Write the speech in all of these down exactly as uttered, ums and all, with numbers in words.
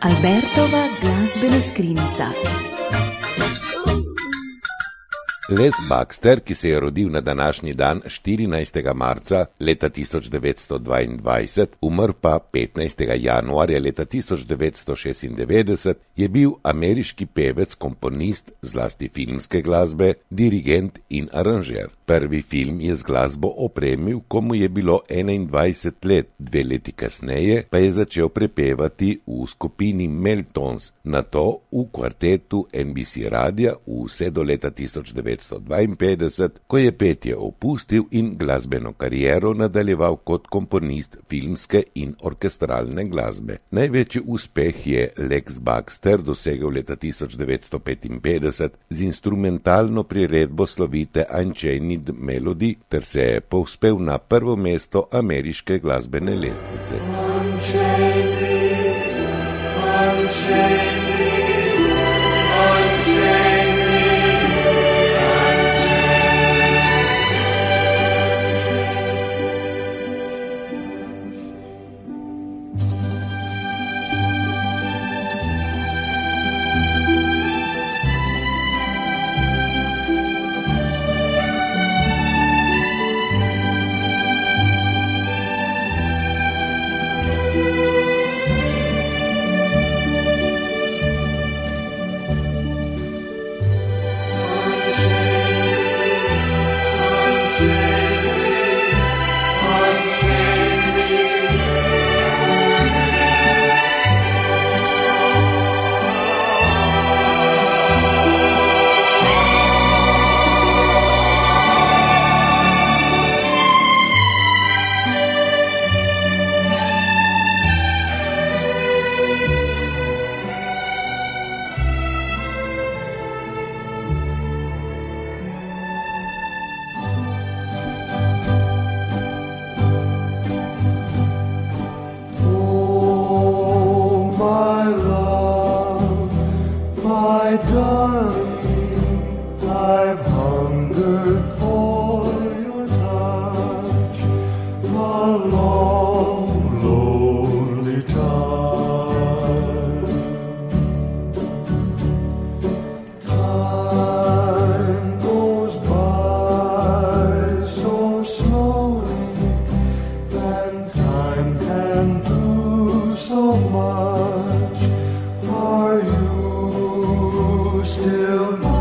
Albertova glasbena skrinjica. Les Baxter, ki se je rodil na današnji dan štirinajstega marca leta tisoč devetsto dvaindvajset, umr pa petnajstega januarja leta tisoč devetsto šestindevetdeset, je bil ameriški pevec, komponist, zlasti filmske glasbe, dirigent in aranžer. Prvi film je z glasbo opremil, ko mu je bilo enaindvajset let, dve leti kasneje pa je začel prepevati v skupini Meltons, nato v kvartetu N B C radia vse do leta tisoč devetsto dvainpetdeset, ko je petje opustil in glasbeno kariero nadaljeval kot komponist filmske in orkestralne glasbe. Največji uspeh je Lex Baxter dosegel leta tisoč devetsto petinpetdeset z instrumentalno priredbo slovite Unchained Melody ter se je povzpel na prvo mesto ameriške glasbene lestvice. Unchained me, unchained me, unchained me. My darling, I've hungered for your touch a long, lonely time. Time goes by so slowly, and time can do so much. Are you still mine?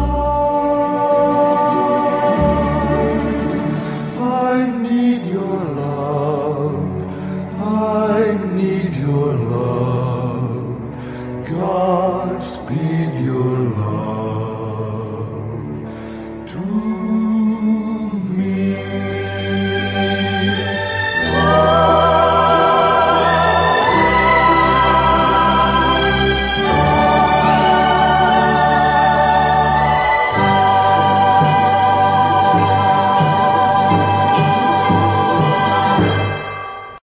I need your love, I need your love. Godspeed your love.